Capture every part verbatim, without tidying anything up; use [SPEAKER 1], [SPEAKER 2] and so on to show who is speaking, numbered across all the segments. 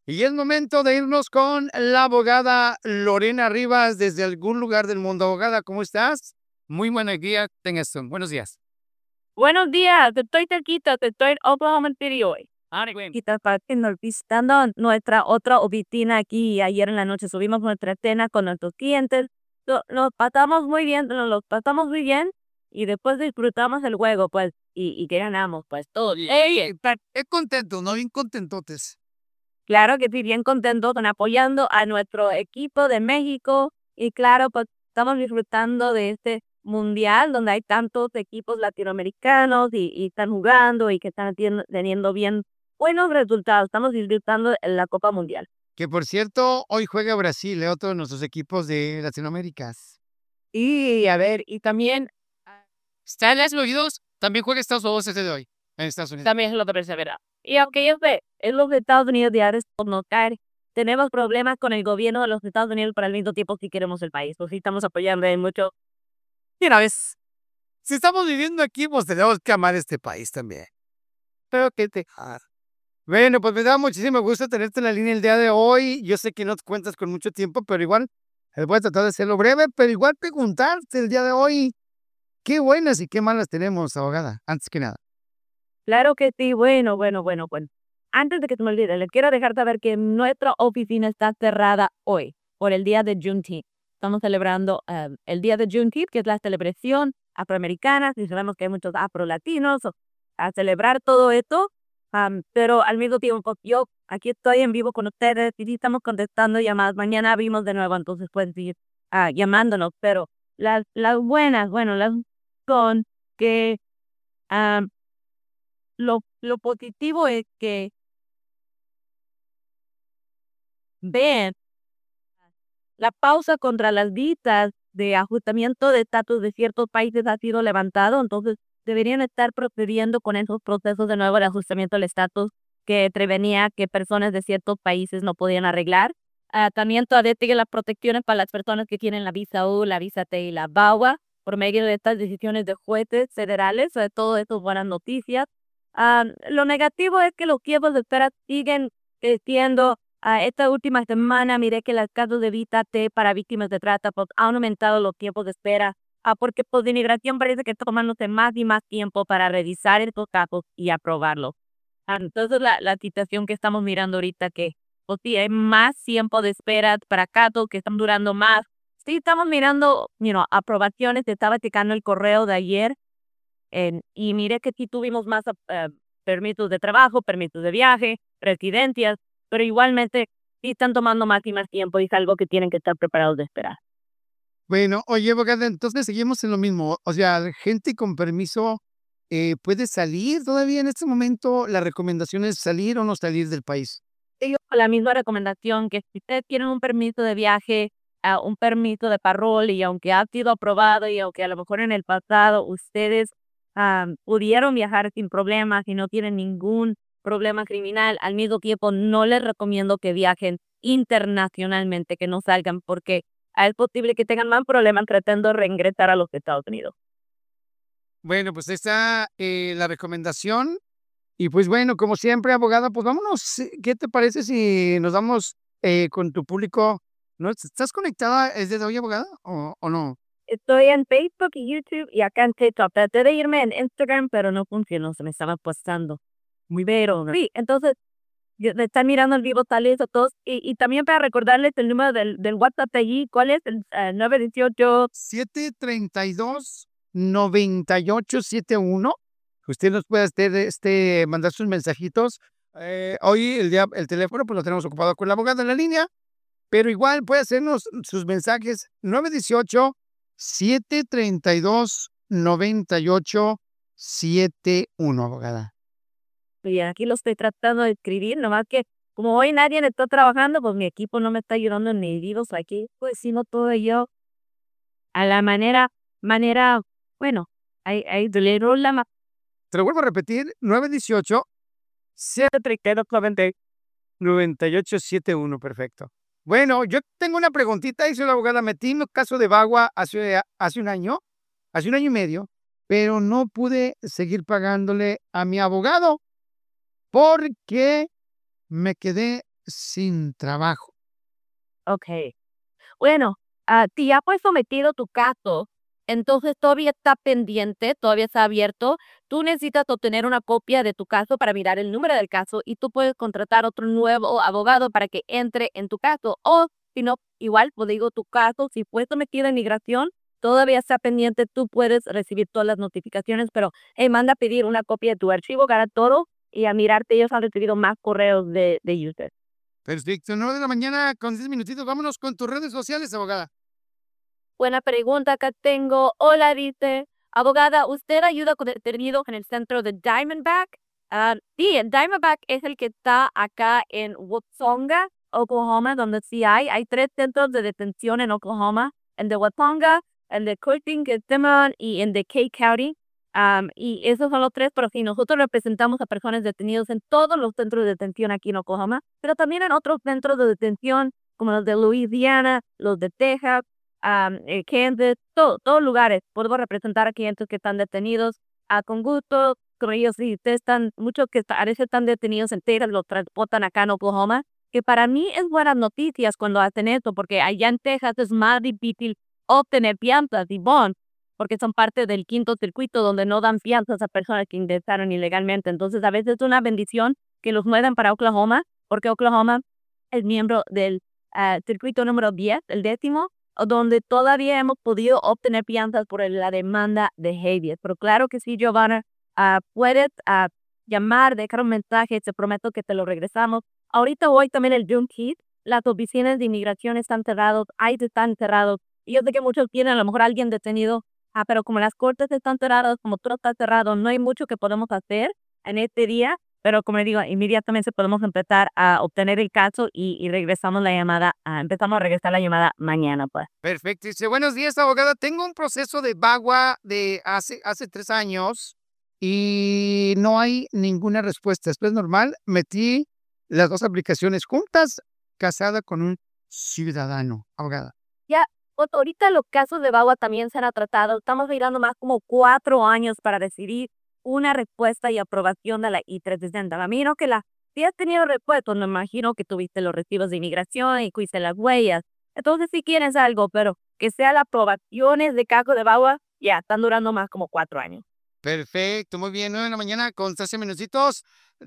[SPEAKER 1] Y es momento de irnos con la abogada Lorena Rivas desde algún lugar del mundo. Abogada, ¿cómo estás? Muy buena guía, tengas tú. Buenos días.
[SPEAKER 2] Buenos días, estoy cerquita, estoy en Oklahoma City hoy. Quita para que nos visitando nuestra otra oficina aquí. Ayer en la noche subimos nuestra cena con nuestros clientes. Lo- Nos pasamos muy bien, nos lo pasamos muy bien y después disfrutamos el juego, pues, y, y que ganamos, pues, todo bien.
[SPEAKER 1] ¡Ey! Es contento, ¿no? Bien contentotes.
[SPEAKER 2] Claro que sí, bien contentos con apoyando a nuestro equipo de México y claro, pues estamos disfrutando de este mundial donde hay tantos equipos latinoamericanos y, y están jugando y que están tien- teniendo bien buenos resultados. Estamos disfrutando en la Copa Mundial.
[SPEAKER 1] Que por cierto, hoy juega Brasil, ¿eh? Otro de nuestros equipos de Latinoamérica.
[SPEAKER 2] Y a ver, y también,
[SPEAKER 1] Está en Estados Unidos, también juega Estados Unidos ese de hoy, en Estados Unidos.
[SPEAKER 2] también es lo que persevera. Y aunque yo sé, en los Estados Unidos de ahora es por notar, tenemos problemas con el gobierno de los Estados Unidos, pero al mismo tiempo sí queremos el país, pues sí estamos apoyando en mucho.
[SPEAKER 1] Y una vez, si estamos viviendo aquí, pues tenemos que amar este país también. Pero que te... ah. Bueno, pues me da muchísimo gusto tenerte en la línea el día de hoy. Yo sé que no te cuentas con mucho tiempo, pero igual eh, voy a tratar de hacerlo breve, pero igual preguntarte el día de hoy, qué buenas y qué malas tenemos, abogada, antes que nada.
[SPEAKER 2] Claro que sí, bueno, bueno, bueno, bueno. Antes de que se me olvide, le quiero dejar saber que nuestra oficina está cerrada hoy por el día de Juneteenth. Estamos celebrando eh, el día de Juneteenth, que es la celebración afroamericana, y sabemos que hay muchos afrolatinos o- a celebrar todo esto, am, pero al mismo tiempo yo aquí estoy en vivo con ustedes y sí estamos contestando llamadas. Mañana abrimos de nuevo, entonces pueden seguir ah, llamándonos, pero las, las buenas, bueno, las son que lo, lo positivo es que ven la pausa contra las visas de ajustamiento de estatus de ciertos países ha sido levantado, entonces deberían estar procediendo con esos procesos de nuevo de ajustamiento del estatus que prevenía que personas de ciertos países no podían arreglar. Ah, también todavía sigue las protecciones para las personas que tienen la visa U, la visa T y la B A U A por medio de estas decisiones de jueces federales. Sobre todo eso es buenas noticias. Ah, lo negativo es que los tiempos de espera siguen creciendo. Ah, esta última semana miré que los casos de visa T para víctimas de trata pues, han aumentado los tiempos de espera, ah, porque pues, de inmigración parece que está tomándose más y más tiempo para revisar estos casos y aprobarlos. Ah, entonces la, la situación que estamos mirando ahorita que pues, sí, hay más tiempo de espera para casos que están durando más. Sí, estamos mirando, you know, aprobaciones. Estaba checando el correo de ayer en- y mire que sí tuvimos más eh, permisos de trabajo, permisos de viaje, residencias, pero igualmente sí están tomando más y más tiempo y es algo que tienen que estar preparados de esperar.
[SPEAKER 1] Bueno, oye, abogada, entonces seguimos en lo mismo. O sea, la gente con permiso eh, puede salir todavía en este momento. La recomendación es salir o no salir del país.
[SPEAKER 2] Ellos con la misma recomendación que si ustedes tienen un permiso de viaje, ah, un permiso de parol y aunque ha sido aprobado y aunque a lo mejor en el pasado ustedes ah, pudieron viajar sin problemas y no tienen ningún problema criminal, al mismo tiempo no les recomiendo que viajen internacionalmente, que no salgan porque ah, es posible que tengan más problemas tratando de reingresar a los Estados Unidos.
[SPEAKER 1] Bueno, pues ahí está eh, la recomendación. Y pues bueno, como siempre, abogada, pues vámonos. eh, ¿Qué te parece si nos vamos eh, con tu público? ¿No? ¿Estás conectada desde hoy, abogada? ¿O, o no?
[SPEAKER 2] Estoy en Facebook y YouTube y acá en TikTok. Traté de irme en Instagram, pero no funcionó, se me estaba pasando. Muy pero sí, entonces, yo- de estar mirando el vivo tales a todos. Y, y también para recordarles el número del, del WhatsApp de allí, ¿cuál es? El eh, nueve uno ocho.
[SPEAKER 1] siete treinta y dos, noventa y ocho setenta y uno. Usted nos puede hacer, este, mandar sus mensajitos. Eh, hoy el día, el teléfono, pues lo tenemos ocupado con la abogada en la línea, pero igual puede hacernos sus mensajes nueve uno ocho, siete treinta y dos, noventa y ocho setenta y uno, abogada.
[SPEAKER 2] Y aquí lo estoy tratando de escribir, nomás que como hoy nadie está trabajando, pues mi equipo no me está ayudando en mis vivos aquí, pues sino todo yo a la manera, manera, bueno, ahí, ahí, le la ma-
[SPEAKER 1] Te lo vuelvo a repetir, nueve uno ocho, siete treinta y dos, noventa y ocho setenta y uno, perfecto. Bueno, yo tengo una preguntita, dice la abogada, metí un caso de Bagua hace, hace un año, hace un año y medio, pero no pude seguir pagándole a mi abogado porque me quedé sin trabajo.
[SPEAKER 2] Ok. Bueno, ah, si ya fue sometido tu caso, entonces todavía está pendiente, todavía está abierto. Tú necesitas obtener una copia de tu caso para mirar el número del caso y tú puedes contratar otro nuevo abogado para que entre en tu caso. O si no, igual, pues digo, tu caso, si fue sometido a inmigración, todavía está pendiente, tú puedes recibir todas las notificaciones, pero hey, manda a pedir una copia de tu archivo, gana todo y a mirarte, ellos han recibido más correos de, de users.
[SPEAKER 1] Perfecto, nueve de la mañana con diez minutitos. Vámonos con tus redes sociales, abogada.
[SPEAKER 2] Buena pregunta que tengo. Hola, dice, abogada, ¿usted ayuda con detenidos en el centro de Diamondback? Ah, sí, el Diamondback es el que está acá en Watonga, Oklahoma, donde sí hay. Hay tres centros de detención en Oklahoma, el de Watonga, el de Cushing, que es Cimarron, y el de Kay County. Am, y esos son los tres, pero sí, nosotros representamos a personas detenidas en todos los centros de detención aquí en Oklahoma, pero también en otros centros de detención, como los de Louisiana, los de Texas, um, eh, Kansas, todo, todos lugares. Podemos representar a clientes que están detenidos ah, con gusto. Como ellos, si ustedes están, muchos que a veces están detenidos en Texas, los transportan acá en Oklahoma, que para mí es buenas noticias cuando hacen esto, porque allá en Texas es más difícil obtener fianzas y bond, porque son parte del quinto circuito donde no dan fianzas a personas que ingresaron ilegalmente. Entonces, a veces es una bendición que los muevan para Oklahoma, porque Oklahoma es miembro del ah, circuito número diez, el décimo, o donde todavía hemos podido obtener fianzas por la demanda de habeas. Pero claro que sí, Giovanna, ah, puedes ah, llamar, dejar un mensaje, te prometo que te lo regresamos. Ahorita hoy también el Juneteenth, las oficinas de inmigración están cerradas, I C E están cerrados, y yo sé que muchos tienen a lo mejor alguien detenido, ah, pero como las cortes están cerradas, como todo está cerrado, no hay mucho que podemos hacer en este día, pero como le digo, inmediatamente podemos empezar a obtener el caso y, y regresamos la llamada, ah, empezamos a regresar la llamada mañana, pues.
[SPEAKER 1] Perfecto. Dice, buenos días, abogada. Tengo un proceso de bagua de hace, hace tres años y no hay ninguna respuesta. Esto es normal. Metí las dos aplicaciones juntas, casada con un ciudadano, abogada.
[SPEAKER 2] Ya, pues ahorita los casos de Bagua también se han tratado. Estamos mirando más como cuatro años para decidir una respuesta y aprobación de la I trescientos sesenta. Me imagino que la, si has tenido respuestas, me imagino que tuviste los recibos de inmigración y cuiste las huellas. Entonces, si quieres algo, pero que sea las aprobaciones de caso de Bagua, ya, están durando más como cuatro años.
[SPEAKER 1] Perfecto, muy bien. Nueve de la mañana con trece minutitos.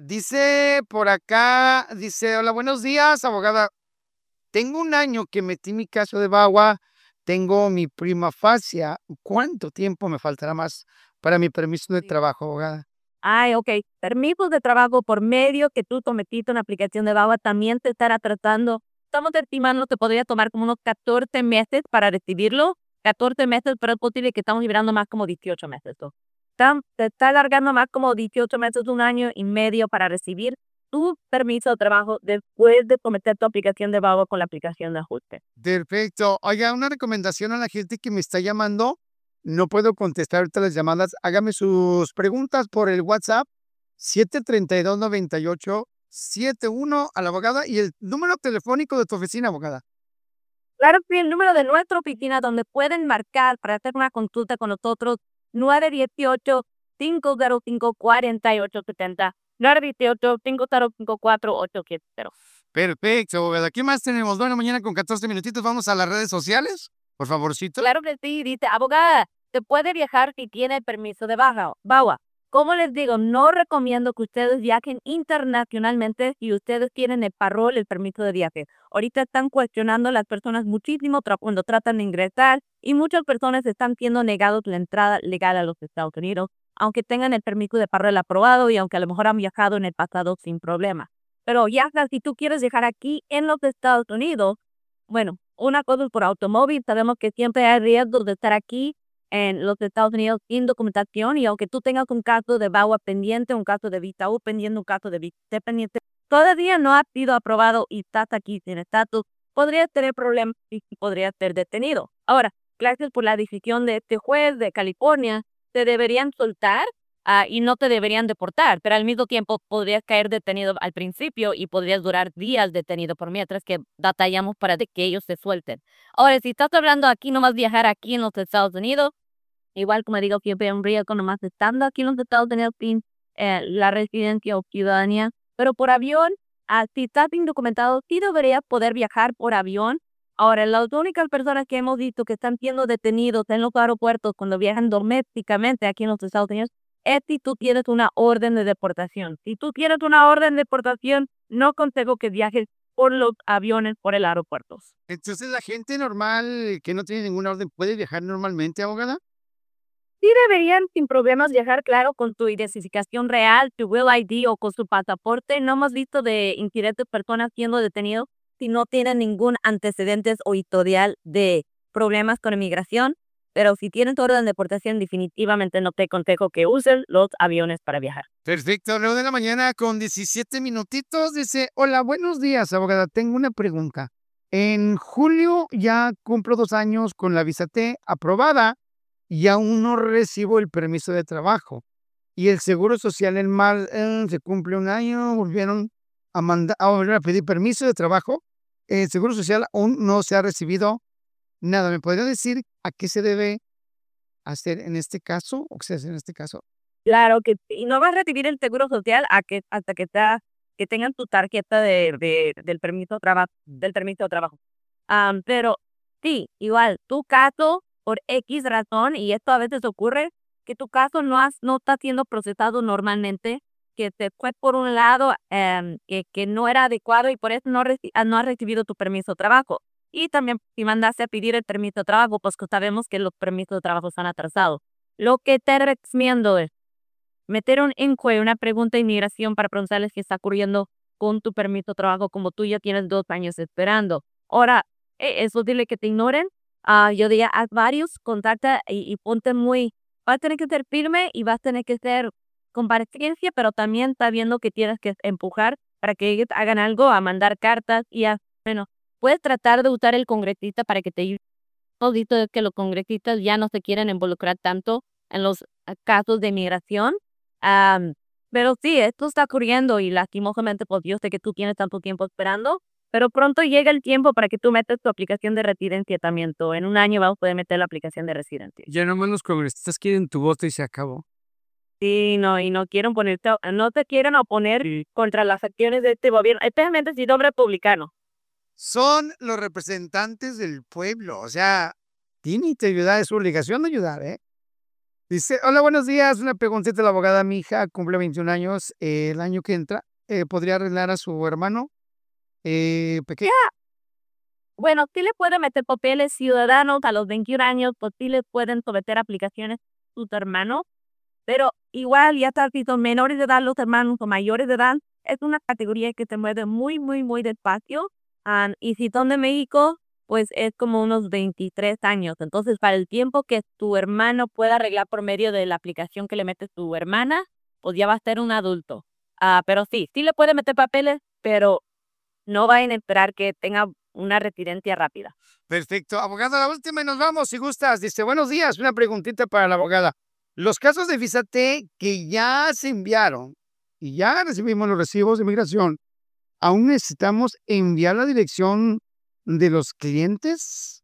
[SPEAKER 1] Dice por acá, dice, hola, buenos días, abogada. Tengo un año que metí mi caso de bagua, tengo mi prima facie. ¿Cuánto tiempo me faltará más para mi permiso de
[SPEAKER 2] Sí.
[SPEAKER 1] trabajo, abogada?
[SPEAKER 2] Ay, ok. Permisos de trabajo por medio que tú sometiste una aplicación de Bagua también te estará tratando. Estamos estimando que podría tomar como unos catorce meses para recibirlo. catorce meses, pero es posible que estamos liberando más como dieciocho meses. ¿No? Está, te está alargando más como dieciocho meses, un año y medio para recibir tu permiso de trabajo después de someter tu aplicación de Bagua con la aplicación de ajuste.
[SPEAKER 1] Perfecto. Oiga, una recomendación a la gente que me está llamando. No puedo contestar ahorita las llamadas. Hágame sus preguntas por el WhatsApp siete tres dos, nueve ocho siete uno a la abogada y el número telefónico de tu oficina, abogada.
[SPEAKER 2] Claro que el número de nuestra oficina donde pueden marcar para hacer una consulta con nosotros, nueve uno ocho, cinco cero cinco, cuatro ocho siete cero. nueve uno ocho, cinco cero cinco, cuatro ocho siete cero.
[SPEAKER 1] Perfecto, abogada. ¿Qué más tenemos? Bueno, mañana con catorce minutitos vamos a las redes sociales, por favorcito.
[SPEAKER 2] Claro que sí, dice, abogada, se puede viajar si tiene permiso de baja, BAWA. Como les digo, no recomiendo que ustedes viajen internacionalmente si ustedes tienen el parol, el permiso de viaje. Ahorita están cuestionando a las personas muchísimo tra- cuando tratan de ingresar y muchas personas están siendo negados la entrada legal a los Estados Unidos, aunque tengan el permiso de parol aprobado y aunque a lo mejor han viajado en el pasado sin problema. Pero ya si tú quieres viajar aquí en los Estados Unidos, bueno, una cosa es por automóvil, sabemos que siempre hay riesgos de estar aquí en los Estados Unidos sin documentación y aunque tú tengas un caso de bagua pendiente, un caso de visa U pendiente, un caso de visa T pendiente, todavía no ha sido aprobado y estás aquí sin estatus, podrías tener problemas y podrías ser detenido. Ahora, gracias por la decisión de este juez de California, te deberían soltar ah, y no te deberían deportar, pero al mismo tiempo podrías caer detenido al principio y podrías durar días detenido por mientras que batallamos para de que ellos se suelten. Ahora, si estás hablando aquí nomás viajar aquí en los Estados Unidos, igual como digo, siempre un riesgo nomás estando aquí en los Estados Unidos sin eh, la residencia o ciudadanía, pero por avión Ah, si estás indocumentado, sí deberías poder viajar por avión. Ahora, las únicas personas que hemos visto que están siendo detenidos en los aeropuertos cuando viajan domésticamente aquí en los Estados Unidos es si tú tienes una orden de deportación. Si tú tienes una orden de deportación, no aconsejo que viajes por los aviones por el aeropuerto.
[SPEAKER 1] Entonces, la gente normal que no tiene ninguna orden, ¿puede viajar normalmente, abogada?
[SPEAKER 2] Sí deberían sin problemas viajar, claro, con tu identificación real, tu Real I D o con su pasaporte. No hemos visto de incidentes personas siendo detenidos si no tienen ningún antecedentes o historial de problemas con inmigración. Pero si tienen tu orden de deportación, definitivamente no te aconsejo que uses los aviones para viajar.
[SPEAKER 1] Perfecto, nueve de la mañana con diecisiete minutitos. Dice, hola, buenos días, abogada. Tengo una pregunta. En julio ya cumplo dos años con la visa T aprobada y aún no recibo el permiso de trabajo. Y el Seguro Social en mar, eh, se cumple un año, volvieron a mandar, a volver a pedir permiso de trabajo. El Seguro Social aún no se ha recibido nada. ¿Me podría decir a qué se debe hacer en este caso o qué se hace en este caso?
[SPEAKER 2] Claro que sí, y no vas a recibir el seguro social a que hasta que ta que tengan tu tarjeta de de del permiso de traba del permiso de trabajo. Am, pero sí, igual, tu caso, por equis razón, y esto a veces ocurre, que tu caso no has no está siendo procesado normalmente, que se fue por un lado, em, que que no era adecuado y por eso no reci ah, no has recibido tu permiso de trabajo. Y también si mandaste a pedir el permiso de trabajo, pues que sabemos que los permisos de trabajo están atrasados. Lo que te recomiendo es meter un inquiry, una pregunta de inmigración para preguntarles qué está ocurriendo con tu permiso de trabajo, como tú ya tienes dos años esperando. Ahora, eh, es posible que te ignoren. Ah, yo diría, haz varios, contacta y, y ponte muy, vas a tener que ser firme y vas a tener que ser con paciencia, pero también está viendo que tienes que empujar para que ellos hagan algo, a mandar cartas y a, bueno, puedes tratar de usar el congresista para que te ayude. Hemos visto que los congresistas ya no se quieren involucrar tanto en los ah, casos de inmigración. Am, pero sí, esto está ocurriendo y lastimosamente, pues yo sé que tú tienes tanto tiempo esperando, pero pronto llega el tiempo para que tú metas tu aplicación de residencia también. Tú. En un año vamos a poder meter la aplicación de residencia.
[SPEAKER 1] Ya nomás los congresistas quieren tu voto y se acabó.
[SPEAKER 2] Sí, no, y no quieren ponerte, no te quieren oponer sí. contra las acciones de este gobierno, especialmente si son republicano.
[SPEAKER 1] Son los representantes del pueblo, o sea, tienen que ayudar, es su obligación de ayudar, ¿eh? Dice, hola, buenos días, una preguntita a la abogada, mi hija cumple veintiún años, eh, el año que entra, eh, ¿podría arreglar a su hermano eh, pequeño?
[SPEAKER 2] Ya, bueno, sí le pueden meter papeles ciudadanos a los veintiún años, pues sí le pueden someter aplicaciones sus hermanos, pero igual ya tal si son menores de edad los hermanos o mayores de edad, es una categoría que se mueve muy, muy, muy despacio. Am, y si son de México, pues es como unos veintitrés años. Entonces, para el tiempo que tu hermano pueda arreglar por medio de la aplicación que le mete tu hermana, pues ya va a ser un adulto. Ah, pero sí, sí le puede meter papeles, pero no vayan a esperar que tenga una residencia rápida.
[SPEAKER 1] Perfecto, abogada, la última y nos vamos, si gustas. Dice, buenos días, una preguntita para la abogada. Los casos de visa T que ya se enviaron y ya recibimos los recibos de migración, ¿aún necesitamos enviar la dirección de los clientes?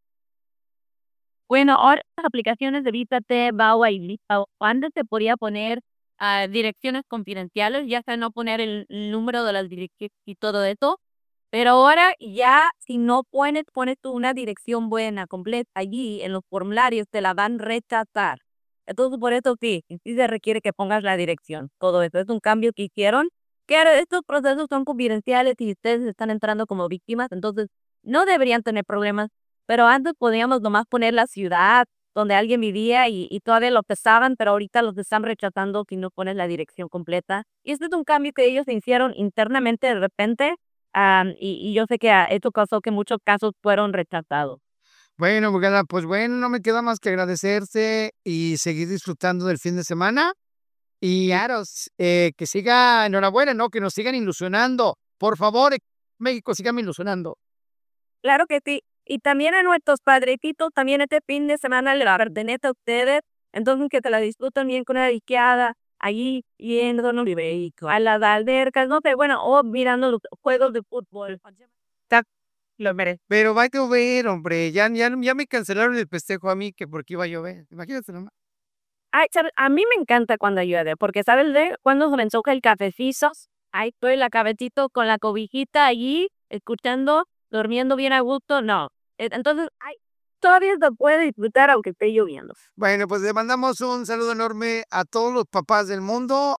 [SPEAKER 2] Bueno, ahora las aplicaciones de Vítate, Bawa y Lipa, antes se podía poner ah, direcciones confidenciales, ya sea no poner el el número de las direcciones y todo eso, pero ahora ya si no pones, pones tú una dirección buena, completa allí en los formularios, te la van a rechazar. Entonces, por eso sí, sí se requiere que pongas la dirección. Todo eso es un cambio que hicieron, que ahora estos procesos son confidenciales y ustedes están entrando como víctimas, entonces no deberían tener problemas. Pero antes podíamos nomás poner la ciudad donde alguien vivía y, y todavía lo pesaban, pero ahorita los están rechazando si no pones la dirección completa. Y este es un cambio que ellos hicieron internamente de repente, am, y, y yo sé que ah, esto causó que muchos casos fueron rechazados.
[SPEAKER 1] Bueno, abogada, pues bueno, no me queda más que agradecerse y seguir disfrutando del fin de semana. Y claro, s- eh, que siga enhorabuena, ¿no? Que nos sigan ilusionando. Por favor, eh, México, síganme ilusionando.
[SPEAKER 2] Claro que sí. Y también a nuestros padrecitos, también este fin de semana le pertenece a ustedes. Entonces, que se la disfruten bien con una disqueada, allí yendo a a las albercas, no sé, bueno, o mirando los juegos de fútbol. Ta- Lo merece.
[SPEAKER 1] Pero va a llover, hombre. Ya, ya, ya me cancelaron el festejo a mí que porque iba a llover. Imagínate nomás.
[SPEAKER 2] Ay, ¿sabes? A mí me encanta cuando llueve, porque ¿sabes de cuando se me antoja el cafecito? ahí estoy la cabecito con la cobijita allí, escuchando, durmiendo bien a gusto, no. E- Entonces, ay, todavía se puede disfrutar aunque esté lloviendo.
[SPEAKER 1] Bueno, pues le mandamos un saludo enorme a todos los papás del mundo.